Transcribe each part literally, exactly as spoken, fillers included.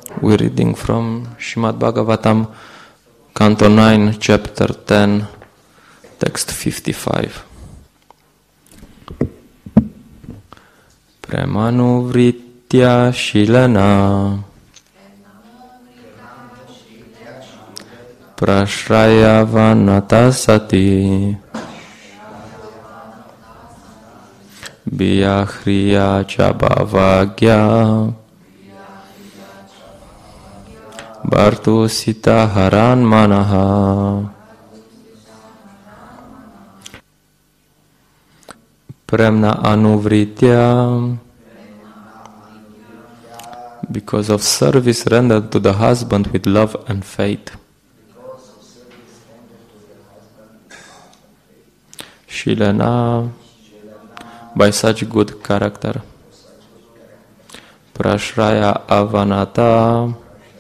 We're reading from Srimad Bhagavatam, Canto nine, Chapter ten, Text fifty-five. Premanuvritya Shilana Prashraya Vanata Sati Biyahriya Chabhavagya Bhartu Sita Haran Manaha Premna Anuvritya, because of service rendered to the husband with love and faith. Shilana, by such good character. Prashraya Avanata,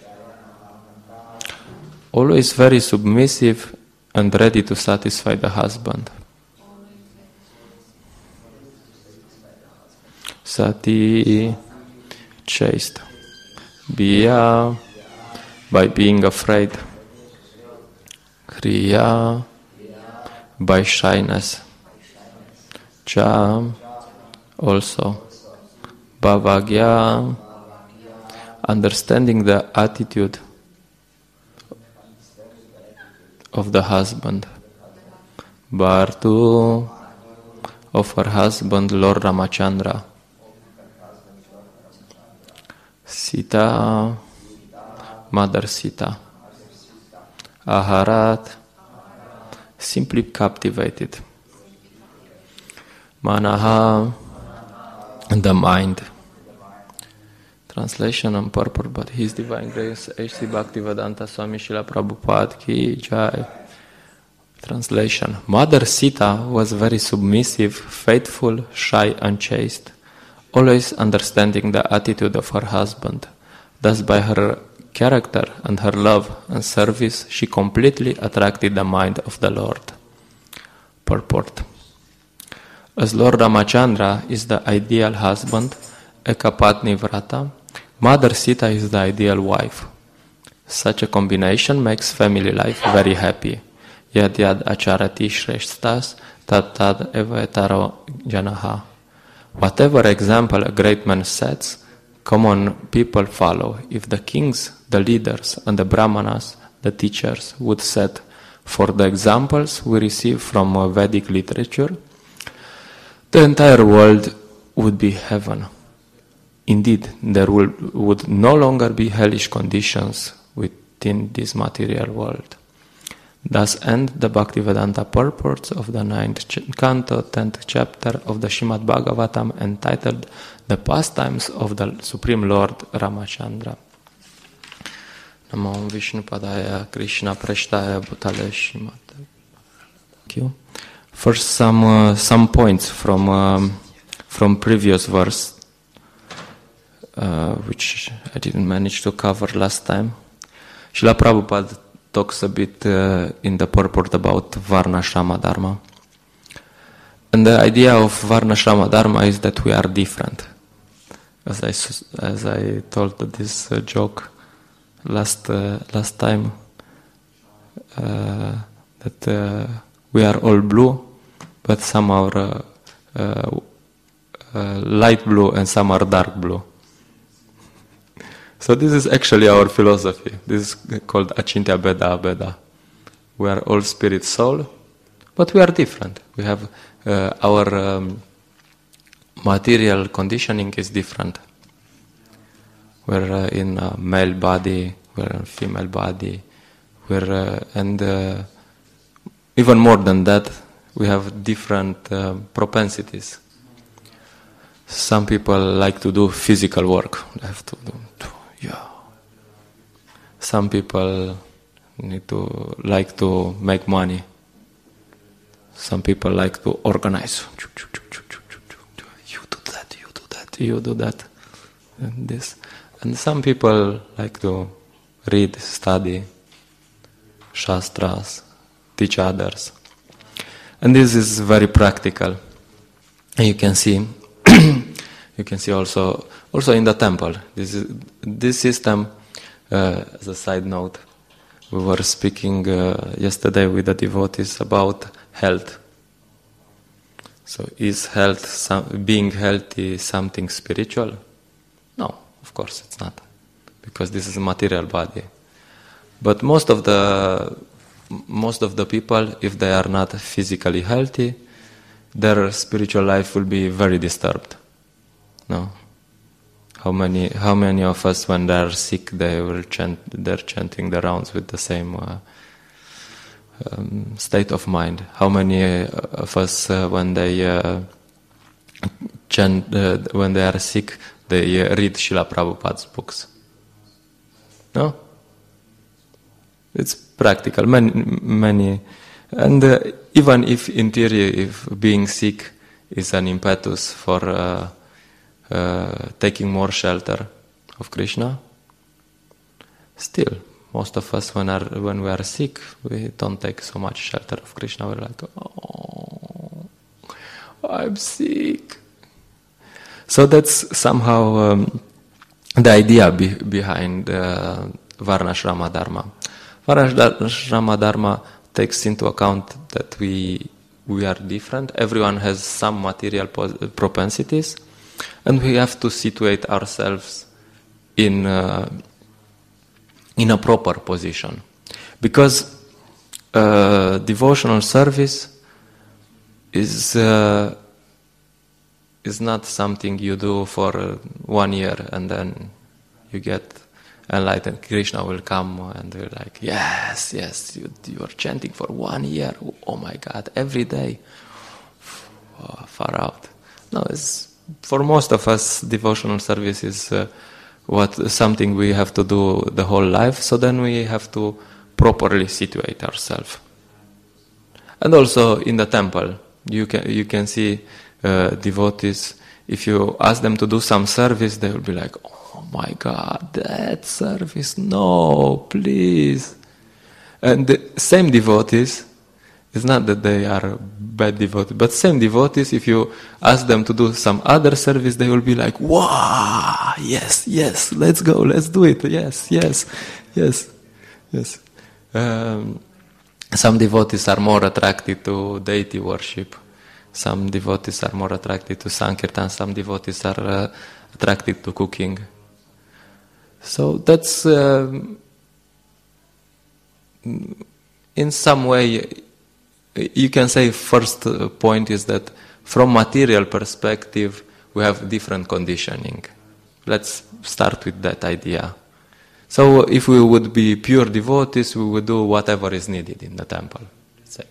always very submissive and ready to satisfy the husband. Sati, chaste. Biya, by being afraid. Kriya, by shyness. Cha, also. Bhavagya, understanding the attitude of the husband. Bhartu, of her husband, Lord Ramachandra. Sita, Mother Sita. Aharat, simply captivated. Manaha, the mind. Translation and purport, but His Divine Grace, H C Bhaktivedanta Swami Srila Prabhupada Ki Jai. Translation. Mother Sita was very submissive, faithful, shy and chaste, always understanding the attitude of her husband. Thus by her character and her love and service, she completely attracted the mind of the Lord. Purport. As Lord Ramachandra is the ideal husband, Ekapatni Vrata, Mother Sita is the ideal wife. Such a combination makes family life very happy. Yad yad acharati shreshtas tad tad evetaro janaha. Whatever example a great man sets, common people follow. If the kings, the leaders, and the brahmanas, the teachers, would set for the examples we receive from Vedic literature, the entire world would be heaven. Indeed, there will, would no longer be hellish conditions within this material world. Thus end the Bhaktivedanta purports of the ninth canto, tenth chapter of the Srimad Bhagavatam, entitled The Pastimes of the Supreme Lord Ramachandra. Namo Vishnu Padaya Krishna Preshtaya Bhutale Srimad. Thank you. First, some uh, some points from um, from previous verse, uh, which I didn't manage to cover last time. Srila Prabhupada talks a bit uh, in the purport about Varnashrama Dharma. And the idea of Varnashrama Dharma is that we are different. As I, as I told this uh, joke last uh, last time, uh, that uh, we are all blue, but some are uh, uh, uh, light blue and some are dark blue. So this is actually our philosophy. This is called Achintya Bheda Abheda. We are all spirit soul, but we are different. We have uh, our um, material conditioning is different. We're uh, in a male body, we're in a female body, we're uh, and uh, even more than that, we have different uh, propensities. Some people like to do physical work. They have to do. Yeah. Some people need to like to make money. Some people like to organize. You do that, you do that, you do that, and this. And some people like to read, study, shastras, teach others. And this is very practical. And you can see, you can see also also in the temple. This is, this system Uh, as a side note, we were speaking uh, yesterday with the devotees about health. So is health, some, being healthy, something spiritual? No, of course it's not, because this is a material body. But most of the most of the people, if they are not physically healthy, their spiritual life will be very disturbed. No. How many how many of us, when they are sick, they will chant, they're chanting the rounds with the same uh, um, state of mind? How many uh, of us, uh, when they uh, chant, uh, when they are sick, they uh, read Srila Prabhupada's books? No? It's practical. Many, many, and uh, even if in theory, if being sick is an impetus for uh, uh, taking more shelter of Krishna, still, most of us, when are when we are sick, we don't take so much shelter of Krishna. We're like, oh, I'm sick. So that's somehow um, the idea be, behind uh, Varnashrama Dharma. Varnashrama Dharma takes into account that we we are different. Everyone has some material propensities, and we have to situate ourselves in uh, in a proper position, because uh, devotional service is uh, is not something you do for uh, one year and then you get enlightened. Krishna will come and will like, yes, yes, you, you are chanting for one year. Oh my God, every day. Oh, far out. No, it's, for most of us, devotional service is uh, what something we have to do the whole life. So then we have to properly situate ourselves. And also in the temple, you can you can see uh, devotees. If you ask them to do some service, they will be like, oh my God, that service, no, please. And the same devotees, it's not that they are bad devotees, but same devotees, if you ask them to do some other service, they will be like, wow, yes, yes, let's go, let's do it, yes, yes, yes, yes. Um, some devotees are more attracted to deity worship. Some devotees are more attracted to Sankirtan, some devotees are uh, attracted to cooking. So that's, uh, in some way, you can say first point is that from material perspective, we have different conditioning. Let's start with that idea. So if we would be pure devotees, we would do whatever is needed in the temple. Say.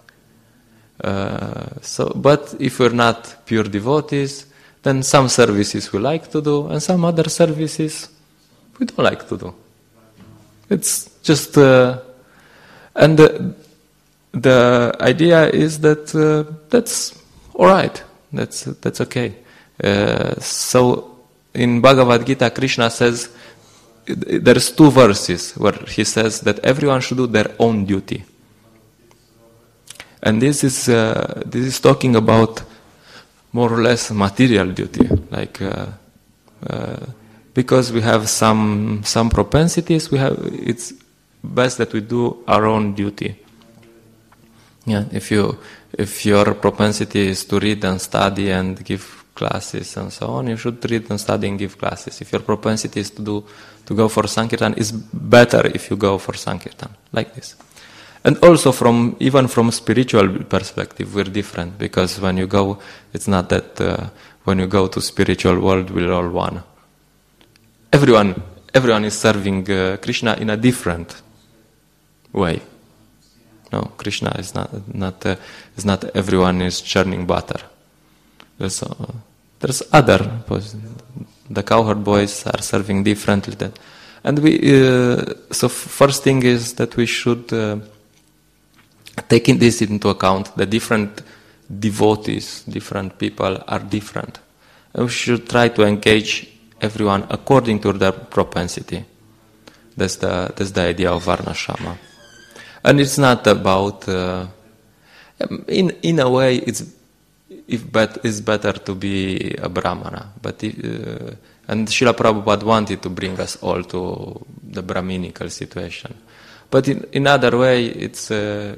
Uh, so, but if we're not pure devotees, then some services we like to do, and some other services we don't like to do. It's just, uh, and the, the idea is that uh, that's all right. That's that's okay. Uh, so in Bhagavad Gita, Krishna says there's two verses where he says that everyone should do their own duty. And this is uh, this is talking about more or less material duty, like uh, uh, because we have some some propensities, we have it's best that we do our own duty. Yeah, if you if your propensity is to read and study and give classes and so on, you should read and study and give classes. If your propensity is to do to go for Sankirtan, it's better if you go for Sankirtan, like this. And also from even from spiritual perspective, we're different, because when you go, it's not that uh, when you go to spiritual world, we're all one. Everyone, everyone is serving uh, Krishna in a different way. No, Krishna is not not uh, is not everyone is churning butter. There's uh, there's other the cowherd boys are serving differently. Than, and we uh, so first thing is that we should. Uh, Taking this into account, the different devotees, different people are different. And we should try to engage everyone according to their propensity. That's the that's the idea of Varnashrama. And it's not about, uh, in in a way, it's if bet, it's better to be a Brahmana. But if, uh, and Srila Prabhupada wanted to bring us all to the Brahminical situation. But in, in other way, it's uh,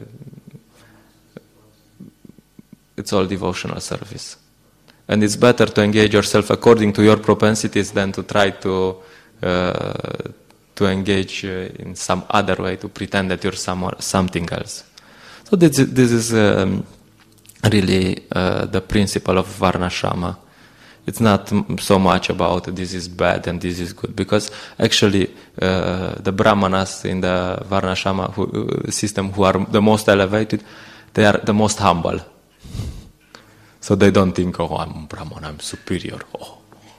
it's all devotional service. And it's better to engage yourself according to your propensities than to try to uh, to engage uh, in some other way, to pretend that you're some, something else. So this, this is um, really uh, the principle of Varnashrama. It's not so much about this is bad and this is good, because actually uh, the Brahmanas in the Varnashrama who, uh, system who are the most elevated, they are the most humble. So they don't think, oh, I'm Brahman, I'm superior. Oh.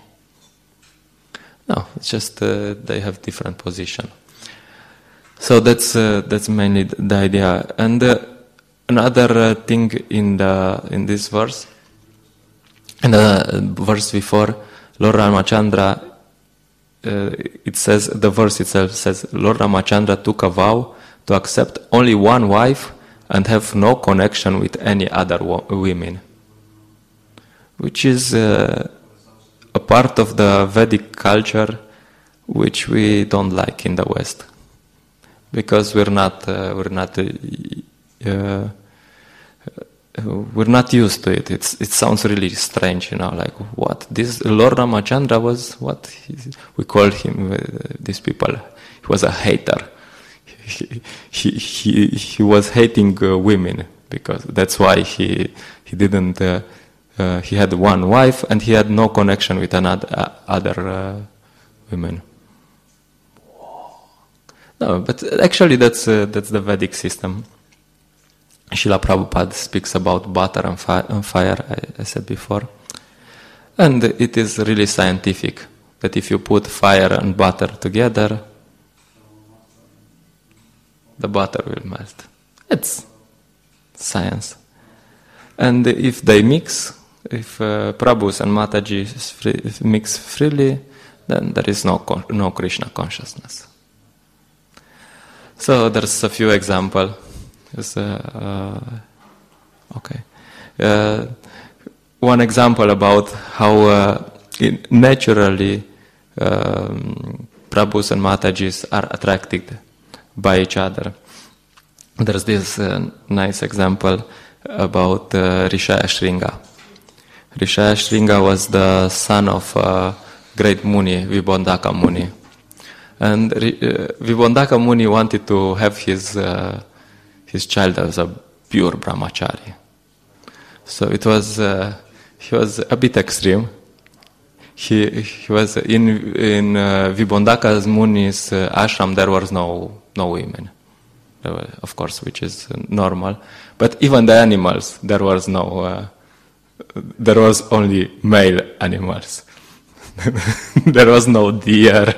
No, it's just uh, they have different position. So that's uh, that's mainly the idea. And uh, another uh, thing in the in this verse, in the verse before, Lord Ramachandra, uh, it says, the verse itself says, Lord Ramachandra took a vow to accept only one wife and have no connection with any other wo- women. Which is uh, a part of the Vedic culture which we don't like in the West, because we're not uh, we're not uh, uh, we're not used to it. It's it sounds really strange, you know, like what this Lord Ramachandra was. What he, we call him? Uh, these people. He was a hater. He he he, he was hating uh, women, because that's why he he didn't. Uh, Uh, he had one wife and he had no connection with another uh, other uh, women. No, but actually that's uh, that's the Vedic system. Srila Prabhupada speaks about butter and, fi- and fire, I, I said before, and it is really scientific that if you put fire and butter together, the butter will melt. It's science. And if they mix, if uh, Prabhus and Matajis free, mix freely, then there is no con- no Krishna consciousness. So there's a few examples. Uh, uh, okay, uh, one example about how uh, it naturally um, Prabhus and Matajis are attracted by each other. There's this uh, nice example about uh, Rishaya Shringa. Rishaya Shringa was the son of uh, great Muni, Vibondaka Muni. And uh, Vibondaka Muni wanted to have his uh, his child as a pure brahmachari. So it was uh, he was a bit extreme. He he was in in uh, Vibondaka Muni's uh, ashram. There was no no women. Of course, which is normal. But even the animals, there was no, uh, there was only male animals. There was no deer,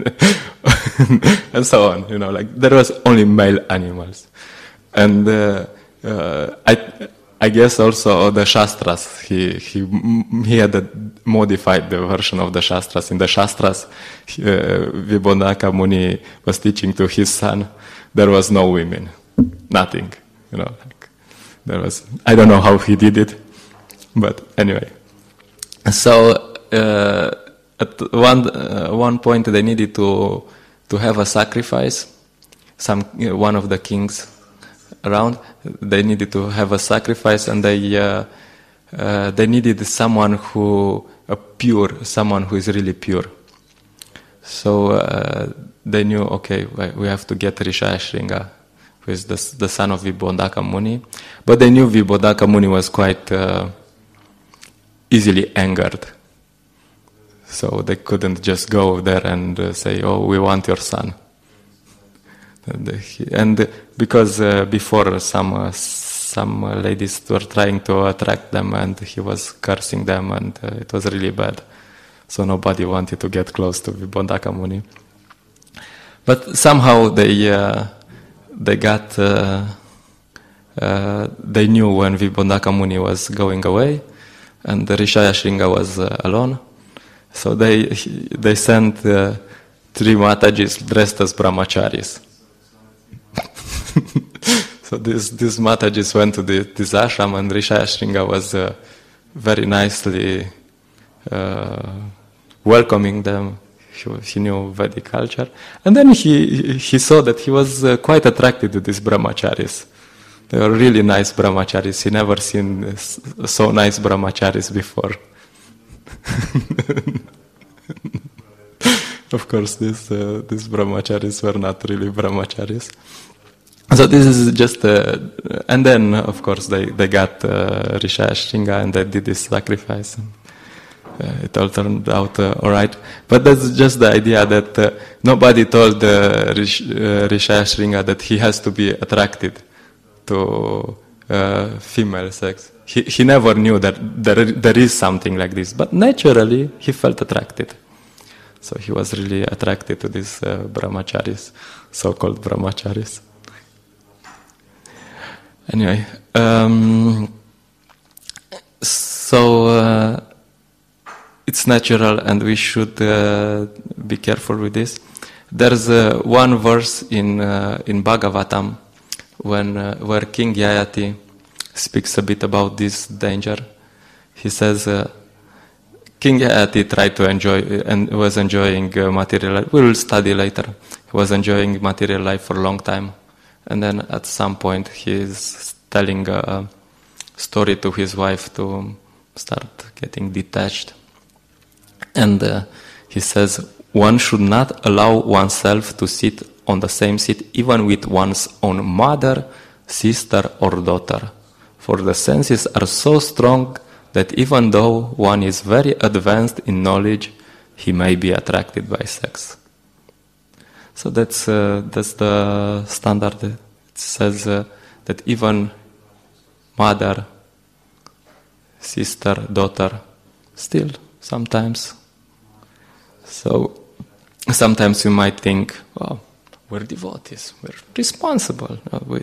and so on. You know, like there was only male animals, and uh, uh, I, I guess also the Shastras. He he he had modified the version of the Shastras. In the Shastras, uh, Vibondaka Muni was teaching to his son. There was no women, nothing, you know. Like there was. I don't know how he did it, but anyway. So uh, at one uh, one point they needed to to have a sacrifice. Some you know, one of the kings around, they needed to have a sacrifice, and they uh, uh, they needed someone who a pure, someone who is really pure. So. Uh, They knew, okay, we have to get Rishaya Shringa, who is the, the son of Vibondaka Muni. But they knew Vibondaka Muni was quite uh, easily angered. So they couldn't just go there and uh, say, oh, we want your son. And, uh, he, and because uh, before some uh, some uh, ladies were trying to attract them, and he was cursing them, and uh, it was really bad. So nobody wanted to get close to Vibondaka Muni. But somehow they uh, they got uh, uh, they knew when Vibondaka Muni was going away, and Rishaya Shringa was uh, alone. So they they sent uh, three Matajis dressed as brahmacharis. So these these Matajis went to the, this ashram, and Rishaya Shringa was uh, very nicely uh, welcoming them. he, he knew Vedic culture. And then he he saw that he was uh, quite attracted to these brahmacharis. They were really nice brahmacharis. He never seen uh, so nice brahmacharis before. Of course, these uh, these brahmacharis were not really brahmacharis. So this is just, uh, and then of course they they got uh, Rishaya Shringa and they did this sacrifice. Uh, it all turned out uh, all right, but that's just the idea that uh, nobody told uh, Rish, uh, Rishaya Shringa that he has to be attracted to uh, female sex. He he never knew that there there is something like this, but naturally he felt attracted. So he was really attracted to these uh, brahmacharis, so-called brahmacharis. Anyway, um, so uh, it's natural, and we should uh, be careful with this. There's uh, one verse in uh, in Bhagavatam when uh, where King Yayati speaks a bit about this danger. He says, uh, King Yayati tried to enjoy and was enjoying uh, material life. We will study later. He was enjoying material life for a long time, and then at some point he is telling a story to his wife to start getting detached. And uh, he says, one should not allow oneself to sit on the same seat even with one's own mother, sister, or daughter. For the senses are so strong that even though one is very advanced in knowledge, he may be attracted by sex. So that's uh, that's the standard. It says uh, that even mother, sister, daughter, still sometimes. So sometimes you might think, well, we're devotees, we're responsible, no, we,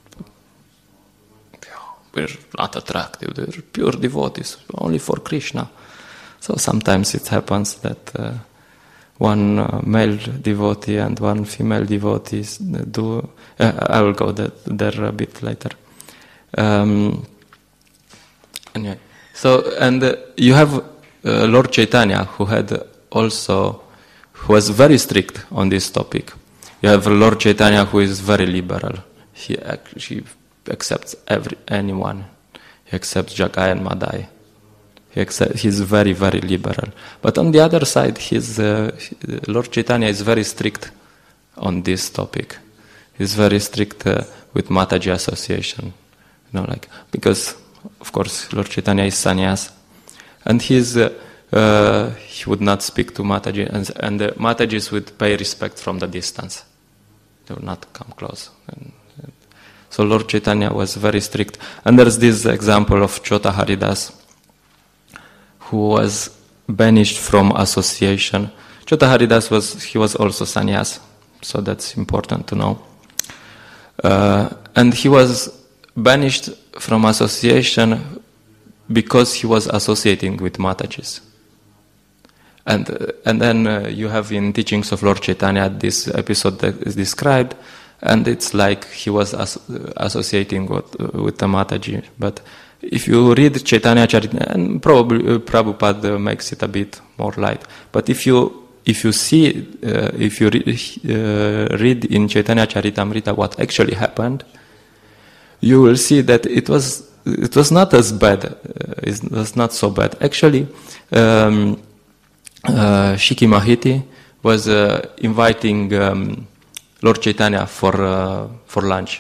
we're not attractive, we're pure devotees, only for Krishna. So sometimes it happens that uh, one uh, male devotee and one female devotee do. Uh, I will go that, there a bit later. Um, anyway, so and uh, you have uh, Lord Chaitanya, who had also, who was very strict on this topic. You have Lord Chaitanya, who is very liberal. He actually accepts every anyone. He accepts Jagai and Madai. He accept, he's very, very liberal. But on the other side, his, uh, Lord Chaitanya is very strict on this topic. He's very strict uh, with Mataji association. You know, like, because, of course, Lord Chaitanya is sannyas. And he's, uh, uh, he would not speak to Mataji. And, and the Matajis would pay respect from the distance. They would not come close. And, and so Lord Chaitanya was very strict. And there's this example of Chota Haridas, who was banished from association. Chota Haridas was, he was also sannyas, so that's important to know. Uh, and he was banished from association because he was associating with Matajis. And uh, and then uh, you have in Teachings of Lord Chaitanya this episode that is described, and it's like he was as, uh, associating with, uh, with the Mataji. But if you read Chaitanya Charitamrita, and probably uh, Prabhupada makes it a bit more light. But if you if you see uh, if you re- uh, read in Chaitanya Charitamrita what actually happened, you will see that it was it was not as bad. Uh, it was not so bad. Actually, um, uh, Shiki Mahiti was uh, inviting um, Lord Chaitanya for uh, for lunch.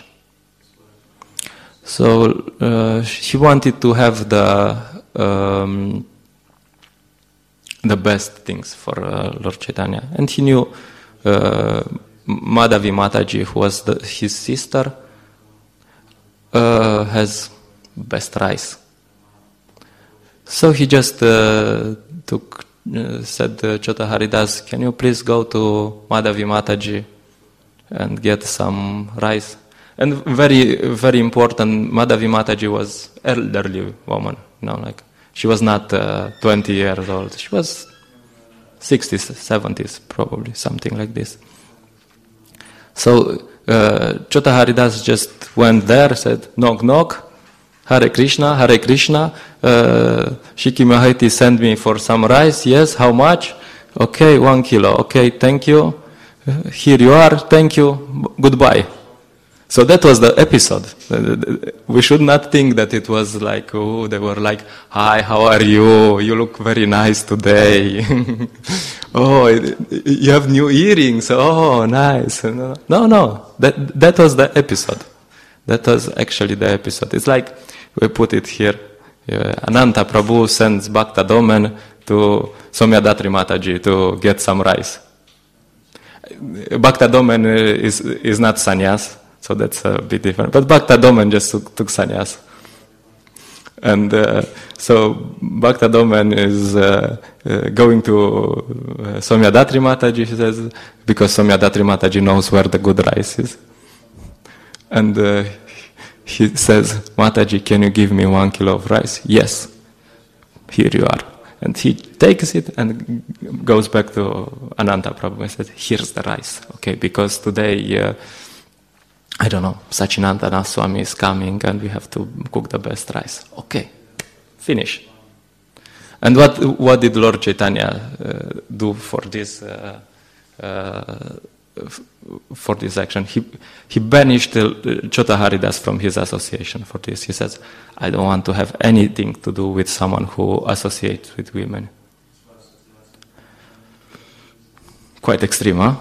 So uh, he wanted to have the um, the best things for uh, Lord Chaitanya, and he knew uh, Madhavi Mataji, who was the, his sister, uh, has best rice. So he just uh, took uh, said uh, Chota Haridas, "Can you please go to Madhavi Mataji and get some rice?" And very, very important, Madhavi Mataji was elderly woman, you know, like she was not uh, twenty years old. She was sixties, seventies, probably, something like this. So uh, Chota Haridas just went there, said, knock, knock, Hare Krishna, Hare Krishna, uh, Shiki Mahiti sent me for some rice, yes, how much? Okay, one kilo. Okay, thank you. Here you are. Thank you. Goodbye. So that was the episode. We should not think that it was like, oh, they were like, hi, how are you? You look very nice today. Oh, you have new earrings. Oh, nice. No, no. That that was the episode. That was actually the episode. It's like, we put it here. Yeah, Ananta Prabhu sends Bhakta Domen to Somyadatri Mataji to get some rice. Bhakta Domen is, is not sannyas. So that's a bit different. But Bhakta Domen just took, took sannyas. And uh, so Bhakta Domen is uh, uh, going to uh, Somyadatri Mataji, he says, because Somyadatri Mataji knows where the good rice is. And uh, he says, Mataji, can you give me one kilo of rice? Yes. Here you are. And he takes it and goes back to Ananta Prabhu and says, here's the rice. Okay, because today... Uh, I don't know, Sachinandana Swami is coming and we have to cook the best rice. Okay, finish. And what what did Lord Chaitanya uh, do for this uh, uh, f- for this action? He he banished uh, Chota Haridas from his association for this. He says, I don't want to have anything to do with someone who associates with women. Quite extreme, huh?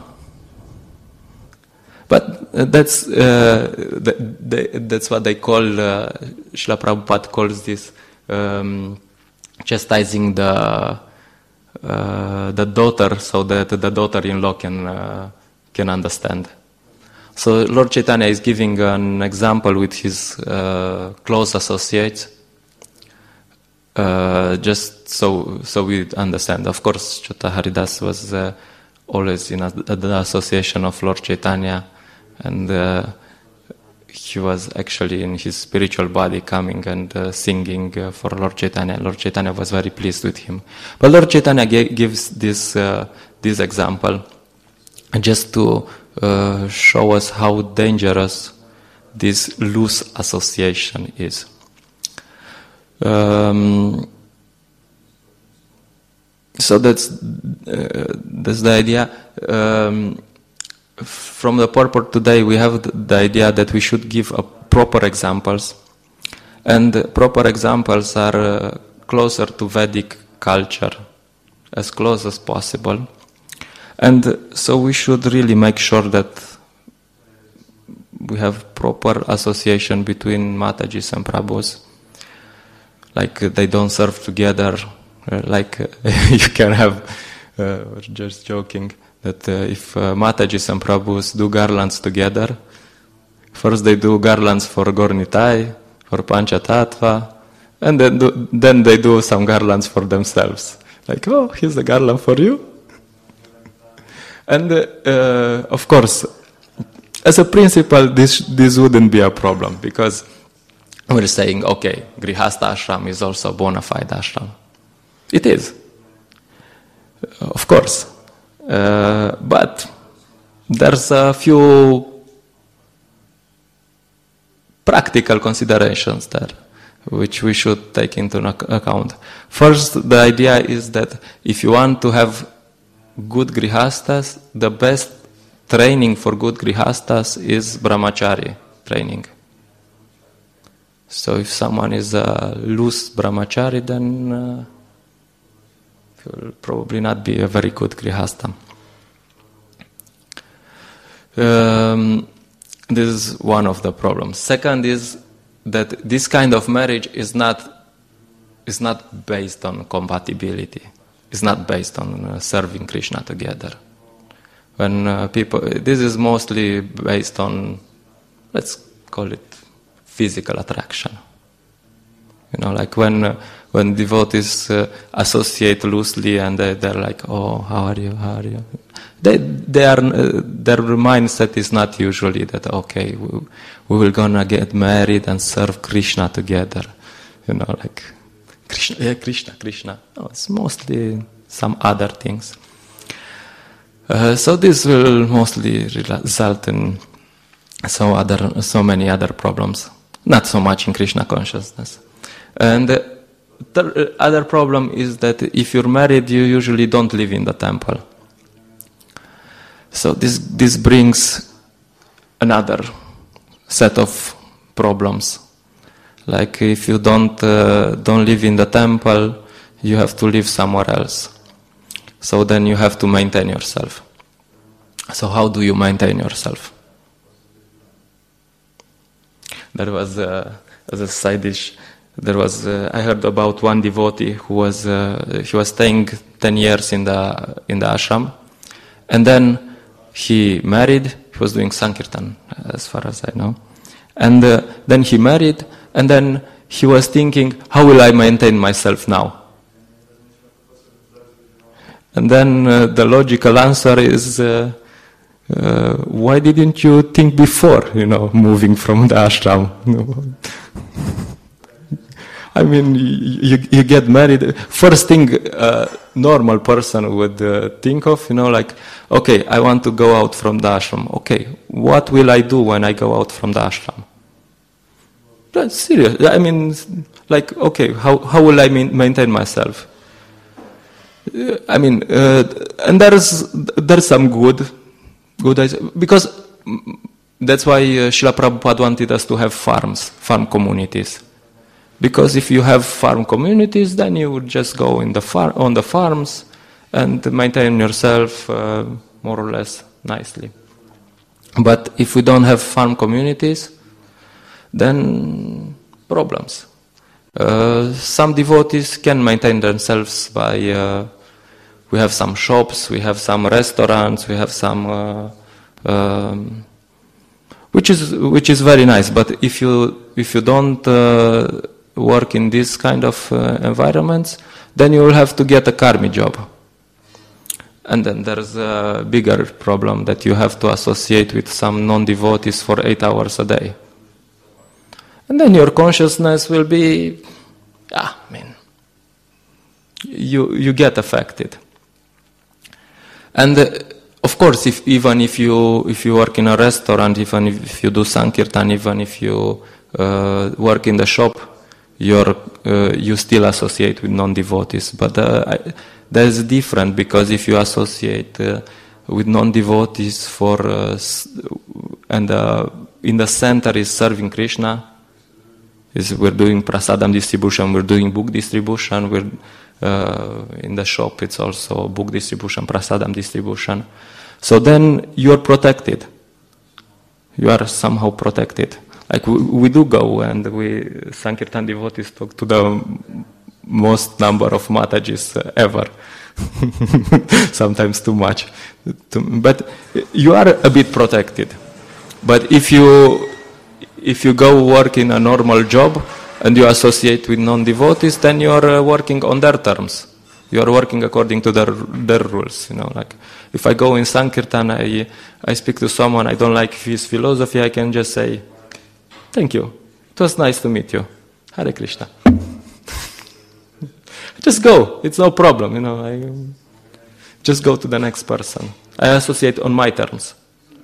But uh, that's uh, the, the, that's what they call, uh, Srila Prabhupada calls this um, chastising the uh, the daughter so that the daughter-in-law can uh, can understand. So Lord Chaitanya is giving an example with his uh, close associates, uh, just so so we understand. Of course, Chota Haridas was uh, always in a, the association of Lord Chaitanya. And uh, he was actually in his spiritual body coming and uh, singing uh, for Lord Chaitanya. Lord Chaitanya was very pleased with him. But Lord Chaitanya g- gives this uh, this example just to uh, show us how dangerous this loose association is. Um, so that's uh, that's the idea. Um, From the purport today, we have the idea that we should give a proper examples, and proper examples are uh, closer to Vedic culture, as close as possible. And so we should really make sure that we have proper association between Matajis and Prabhus. Like uh, they don't serve together, uh, like uh, you can have, uh, we're just joking, that uh, if uh, Matajis and Prabhus do garlands together, first they do garlands for Gornitai, for Panchatattva, and then do, then they do some garlands for themselves. Like, oh, here's a garland for you. And uh, uh, of course, as a principle, this this wouldn't be a problem, because we're saying, okay, Grihastha ashram is also a bona fide ashram. It is, of course. Uh, but there's a few practical considerations there which we should take into account. First, the idea is that if you want to have good grihastas, the best training for good grihastas is brahmachari training. So if someone is a loose brahmachari, then uh, he will probably not be a very good grihasta. Um, this is one of the problems. Second is that this kind of marriage is not is not based on compatibility. It's not based on uh, serving Krishna together. When uh, people, this is mostly based on, let's call it, physical attraction. You know, like when uh, when devotees uh, associate loosely and they, they're like, oh, how are you, how are you? They, they are, uh, their mindset is not usually that, okay, we, we will gonna get married and serve Krishna together. You know, like, Krishna, yeah, Krishna, Krishna. No, it's mostly some other things. Uh, so this will mostly result in so other, so many other problems. Not so much in Krishna consciousness. And the other problem is that if you're married, you usually don't live in the temple. So this this brings another set of problems. Like if you don't uh, don't live in the temple, you have to live somewhere else. So then you have to maintain yourself. So how do you maintain yourself? There was uh, as a side dish. There was uh, I heard about one devotee who was uh, he was staying ten years in the in the ashram, and then he married. He was doing Sankirtan, as far as I know, and uh, then he married, and then he was thinking, how will I maintain myself now? And then uh, the logical answer is, uh, uh, why didn't you think before, you know, moving from the ashram? I mean, you, you get married. First thing a normal person would uh, think of, you know, like, okay, I want to go out from the ashram. Okay, what will I do when I go out from the ashram? That's serious. I mean, like, okay, how how will I main, maintain myself? Uh, I mean, uh, and there's there's some good, good ideas, because that's why uh, Srila Prabhupada wanted us to have farms, farm communities. Because if you have farm communities, then you would just go in the far- on the farms and maintain yourself uh, more or less nicely. But if we don't have farm communities, then problems. Uh, some devotees can maintain themselves by, uh, we have some shops, we have some restaurants, we have some, uh, um, which is which is very nice. But if you if you don't uh, work in this kind of uh, environments, then you will have to get a karmi job. And then there's a bigger problem that you have to associate with some non-devotees for eight hours a day. And then your consciousness will be, yeah, I mean, you you get affected. And uh, of course, if even if you if you work in a restaurant, even if you do Sankirtan, even if you uh, work in the shop, You're, uh, you still associate with non-devotees. But uh, I, that's different, because if you associate uh, with non-devotees for uh, and uh, in the center is serving Krishna, is we're doing prasadam distribution, we're doing book distribution, we're uh, in the shop it's also book distribution, prasadam distribution. So then you're protected. You are somehow protected. Like we, we do go and we Sankirtan devotees talk to the most number of Matajis ever. Sometimes too much. But you are a bit protected. But if you if you go work in a normal job and you associate with non-devotees, then you are working on their terms. You are working according to their their rules. You know, like if I go in Sankirtan, I I speak to someone, I don't like his philosophy, I can just say, thank you. It was nice to meet you. Hare Krishna. Just go. It's no problem. You know, I um, just go to the next person. I associate on my terms.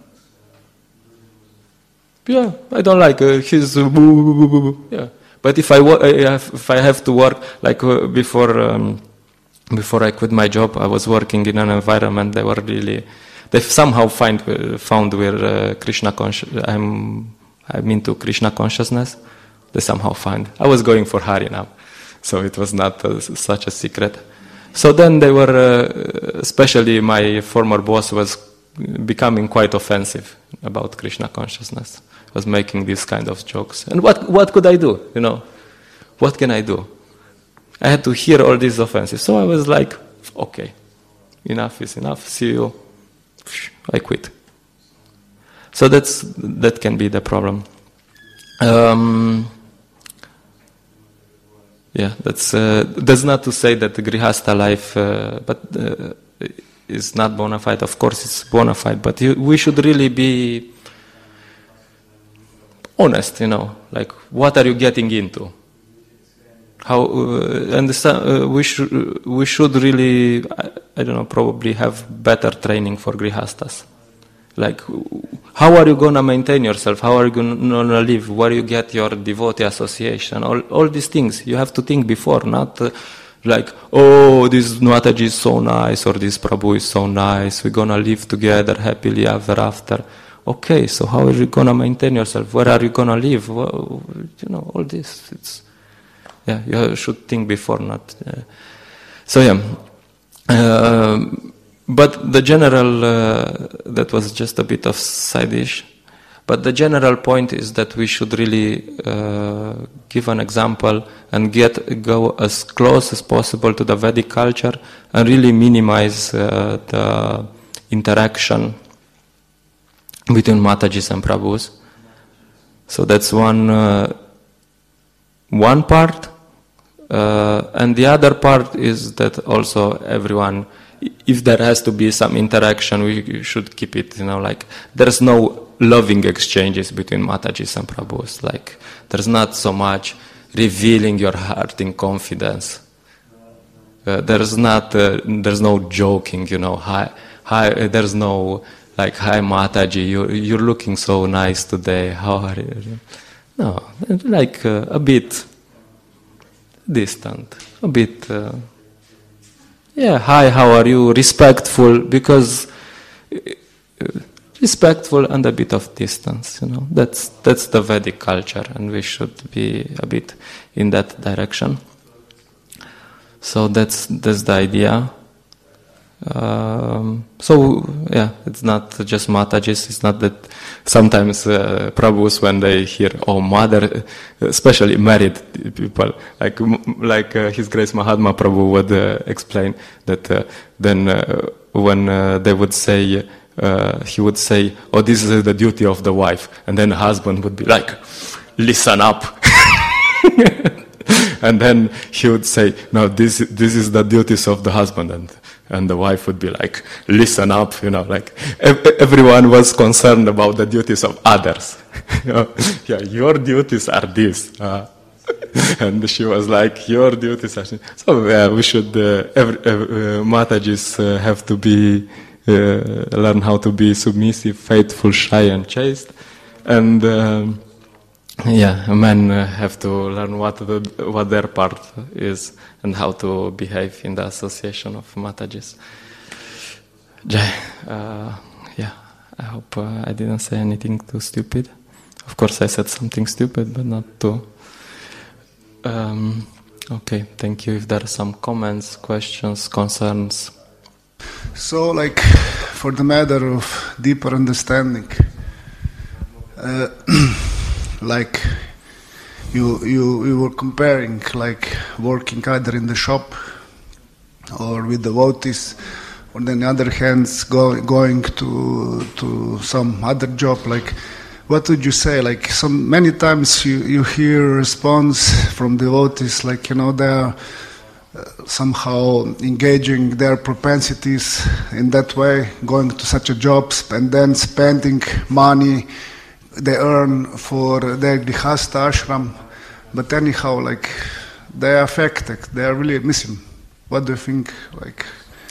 Yeah, I don't like uh, his. Uh, yeah, but if I wo- if I have to work like uh, before um, before I quit my job, I was working in an environment that were really they somehow find uh, found where uh, Krishna conscious. I'm. I'm into Krishna consciousness, they somehow find. I was going for Harinam, so it was not uh, such a secret. So then they were, uh, especially my former boss was becoming quite offensive about Krishna consciousness. Was making these kind of jokes. And what what could I do, you know? What can I do? I had to hear all these offenses. So I was like, okay, enough is enough, see you. I quit. So that's that can be the problem. Um, yeah, that's uh, that's not to say that the Grihastha life, uh, but uh, is not bona fide. Of course, it's bona fide, but you, we should really be honest. You know, like what are you getting into? How uh, and uh, we should we should really I, I don't know probably have better training for Grihasthas. Like, how are you going to maintain yourself? How are you going to live? Where you get your devotee association? All, all these things you have to think before, not uh, like, oh, this Mataji is so nice, or this Prabhu is so nice. We're going to live together happily ever after. Okay, so how are you going to maintain yourself? Where are you going to live? Well, you know, all this. It's, yeah, you should think before, not. Uh, so yeah. Uh, But the general, uh, that was just a bit of side dish, but the general point is that we should really uh, give an example and get go as close as possible to the Vedic culture and really minimize uh, the interaction between Matajis and Prabhus. So that's one, uh, one part, uh, and the other part is that also everyone, if there has to be some interaction, we should keep it, you know, like, there's no loving exchanges between Matajis and Prabhus. Like, there's not so much revealing your heart in confidence. Uh, there's not, uh, there's no joking, you know, hi, hi, uh, there's no, like, hi Mataji, you, you're looking so nice today, how are you? No, like, uh, a bit distant, a bit... Uh, Yeah, hi, how are you? Respectful, because uh, respectful and a bit of distance, you know. That's that's the Vedic culture, and we should be a bit in that direction. So that's that's the idea. Um, so yeah, it's not just Matajis. It's not that sometimes uh, Prabhus, when they hear, oh, mother, especially married people, like like uh, His Grace Mahatma Prabhu would uh, explain that uh, then uh, when uh, they would say, uh, he would say, oh, this is the duty of the wife, and then the husband would be like, listen up. And then he would say, no, this this is the duties of the husband, and and the wife would be like, listen up, you know, like everyone was concerned about the duties of others. You know? Yeah, your duties are this. Uh, and she was like, your duties are this. So yeah, we should, uh, every, uh, Matajis uh, have to be, uh, learn how to be submissive, faithful, shy and chaste. And um, yeah, men uh, have to learn what the, what their part is and how to behave in the association of Matajis. Jai, uh, yeah, I hope uh, I didn't say anything too stupid. Of course I said something stupid, but not too. Um, okay, thank you. If there are some comments, questions, concerns. So, like, for the matter of deeper understanding, uh, like you, you you were comparing, like, working either in the shop or with devotees, or then the other hands go, going to to some other job. Like, what would you say? Like, some many times you, you hear a response from devotees, like, you know, they are uh, somehow engaging their propensities in that way, going to such a job and then spending money they earn for their grihastha ashram, but anyhow, like, they are affected, they are really missing. What do you think? Like,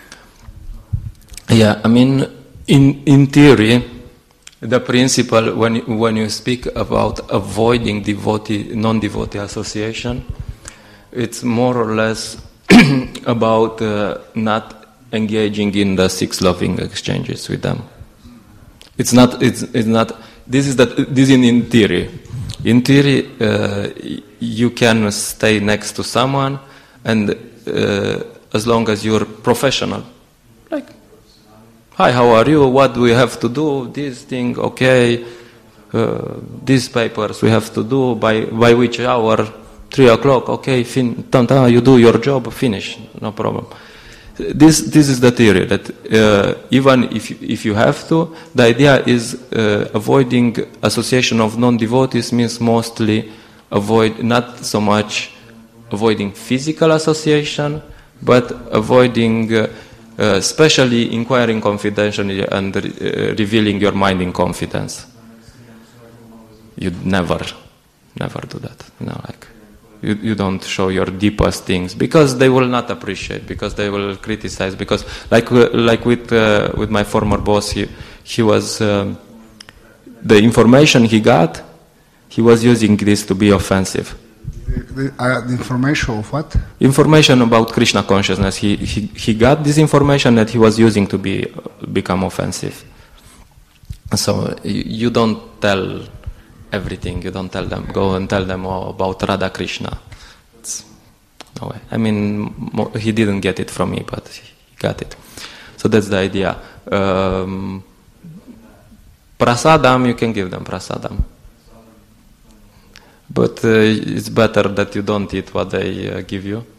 yeah, I mean, in in theory, the principle when when you speak about avoiding devotee non-devotee association, it's more or less about uh, not engaging in the six loving exchanges with them. It's not. It's it's not. This is that. This is in theory. In theory, uh, you can stay next to someone, and uh, as long as you're professional, like, hi, how are you? What do we have to do? This thing, okay. Uh, these papers we have to do by by which hour? Three o'clock. Okay, fin- you do your job. Finish. No problem. This this is the theory that uh, even if if you have to, the idea is uh, avoiding association of non-devotees means mostly avoid not so much avoiding physical association, but avoiding uh, uh, especially inquiring confidentially and uh, revealing your mind in confidence. You'd never, never do that. You know, like You, you don't show your deepest things because they will not appreciate, because they will criticize. Because like uh, like with uh, with my former boss, he he was um, the information he got, he was using this to be offensive. The, uh, the information of what? Information about Krishna consciousness. He he he got this information that he was using to be become offensive. So you, you don't tell everything. You don't tell them. Go and tell them oh, about Radha Krishna. It's, no way. I mean, mo- he didn't get it from me, but he got it. So that's the idea. Um, prasadam, you can give them prasadam. But uh, it's better that you don't eat what they uh, give you.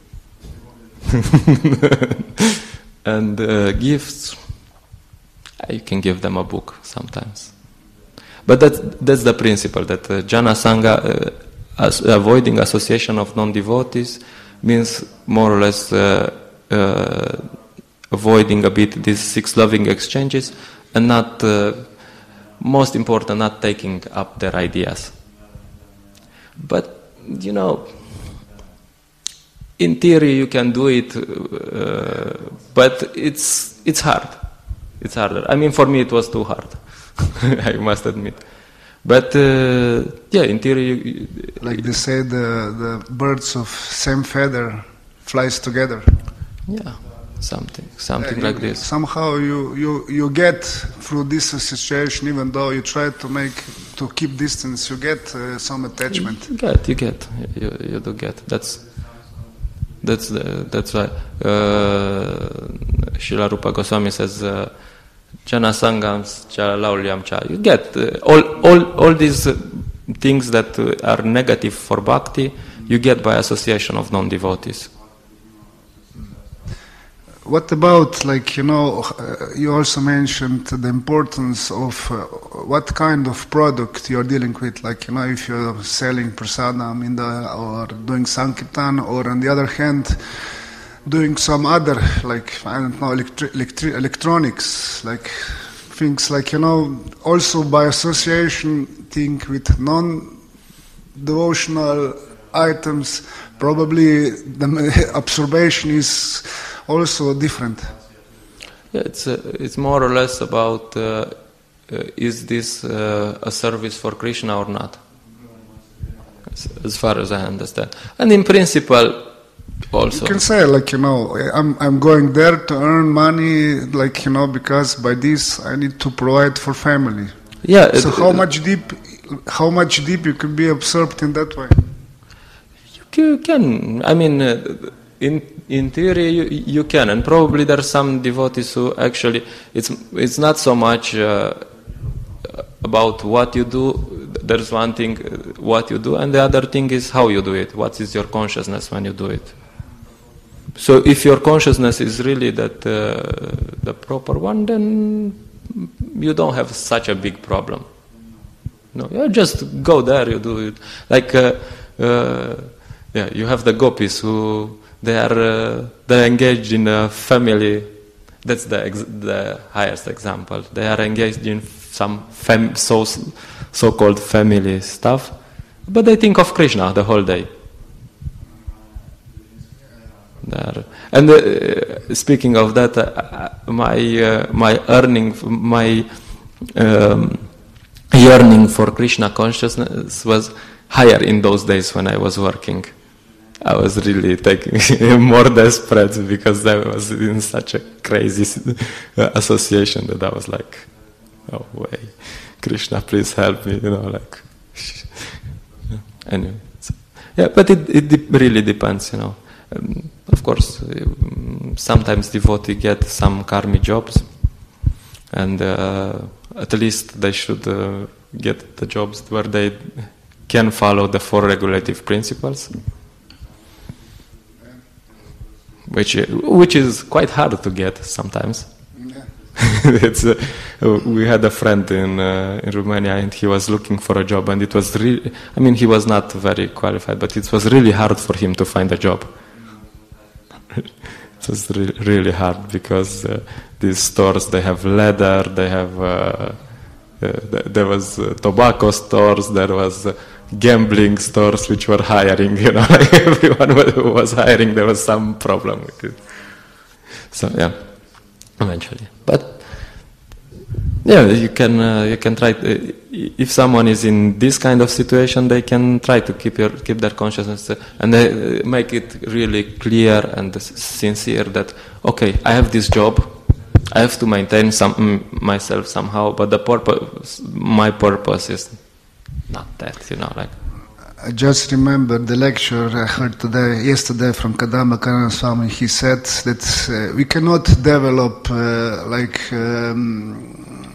And uh, gifts, you can give them a book sometimes. But that's, that's the principle, that uh, Jana Sangha, uh, as avoiding association of non-devotees, means more or less uh, uh, avoiding a bit these six loving exchanges, and not, uh, most important, not taking up their ideas. But, you know, in theory you can do it, uh, but it's it's hard. It's harder. I mean, for me it was too hard, I must admit. But, uh, yeah, in theory... You, you, like they say, the, the birds of same feather flies together. Yeah, something, something uh, like you, this. Somehow you, you, you get through this association, even though you try to make, to keep distance, you get uh, some attachment. You get, you get, you, you do get. That's, that's, the, that's why uh, Srila Rupa Goswami says, uh, Jana Sangams, Chalaulyam Cha. You get uh, all, all, all these uh, things that uh, are negative for bhakti, you get by association of non-devotees. What about, like, you know, uh, you also mentioned the importance of uh, what kind of product you're dealing with, like, you know, if you're selling prasadam in the, or doing sankirtan, or on the other hand, doing some other, like, I don't know, electri- electri- electronics, like things like, you know, also by association, think with non-devotional items, probably the absorption is also different. Yeah, it's uh, it's more or less about uh, uh, is this uh, a service for Krishna or not, as, as far as I understand. And in principle, also. You can say, like, you know, I'm I'm going there to earn money, like, you know, because by this I need to provide for family. Yeah. So it, how it, much deep, how much deep you can be absorbed in that way? You can. I mean, uh, in in theory, you, you can, and probably there are some devotees who actually it's it's not so much uh, about what you do. There's one thing, uh, what you do, and the other thing is how you do it. What is your consciousness when you do it? So if your consciousness is really that uh, the proper one, then you don't have such a big problem. No, you just go there, you do it. Like, uh, uh, yeah, you have the gopis who they are uh, they are engaged in a family. That's the ex- the highest example. They are engaged in some fam- so so-called family stuff, but they think of Krishna the whole day. There. And uh, speaking of that, uh, my uh, my earning, my um, yearning for Krishna consciousness was higher in those days when I was working. I was really taking more desperate because I was in such a crazy association that I was like, "Oh way, Krishna, please help me," you know, like. Anyway, so, yeah, but it it de- really depends, you know. Um, of course, um, sometimes devotees get some karmic jobs, and uh, at least they should uh, get the jobs where they can follow the four regulative principles, which which is quite hard to get sometimes. Yeah. it's, uh, we had a friend in uh, in Romania, and he was looking for a job, and it was really, I mean, he was not very qualified, but it was really hard for him to find a job. It was re- really hard because uh, these stores, they have leather, they have uh, th- there was uh, tobacco stores, there was uh, gambling stores which were hiring, you know, like everyone who was hiring, there was some problem with it. So yeah, eventually. But yeah, you can uh, you can try. To, if someone is in this kind of situation, they can try to keep your keep their consciousness uh, and they, uh, make it really clear and sincere that okay, I have this job, I have to maintain some mm, myself somehow, but the purpose, my purpose is not that, you know, like. I just remember the lecture I heard today, yesterday from Kadamba Kanana Swami. He said that uh, we cannot develop uh, like um,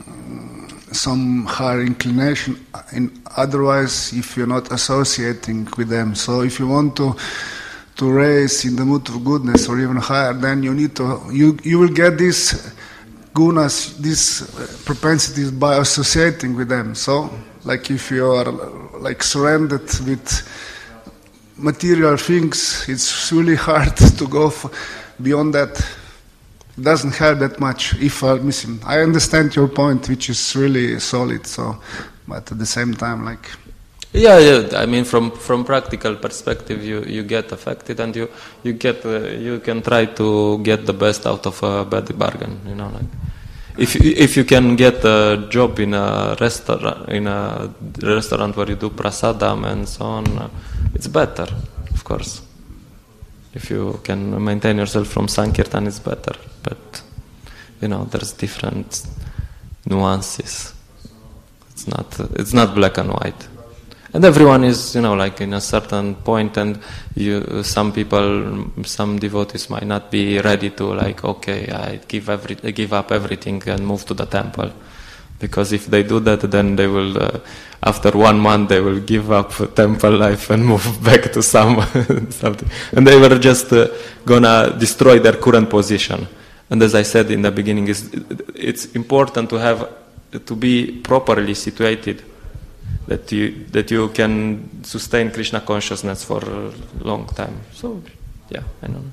some higher inclination in otherwise if you're not associating with them. So if you want to to raise in the mood of goodness or even higher, then you need to you you will get these gunas, these propensities by associating with them. So like if you are like surrendered with material things, it's really hard to go for beyond that. It doesn't help that much if I'm missing. I understand your point, which is really solid. So, but at the same time, like. Yeah, yeah. I mean, from from practical perspective, you, you get affected, and you you get uh, you can try to get the best out of a bad bargain. You know, like if you, if you can get a job in a restaurant in a restaurant where you do prasadam and so on, uh, it's better, of course. If you can maintain yourself from Sankirtan, it's better. But, you know, there's different nuances. It's not it's not black and white. And everyone is, you know, like in a certain point, and you, some people, some devotees might not be ready to, like, okay, I give every, I give up everything and move to the temple. Because if they do that, then they will, uh, after one month, they will give up temple life and move back to some something. And they were just uh, gonna destroy their current position. And as I said in the beginning, it's, it's important to have, to be properly situated, that you that you can sustain Krishna consciousness for a long time. So, yeah, I know.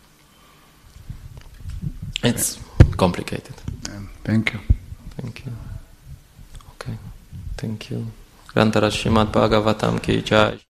It's complicated. Thank you. Thank you. Okay. Thank you. Grantaraj Srimad Bhagavatam ki jai.